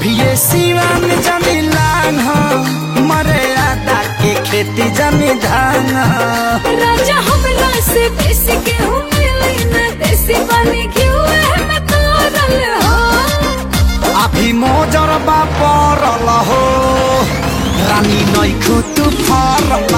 अभी ये सिवान जमी लान मरे आदा के खेती जमी धान राजा हमला से बेसी के हूँ मिली न देसी पानी क्यों है मैं तोरल हो अभी मोजर बा परल हो रानी नैखु तू फरल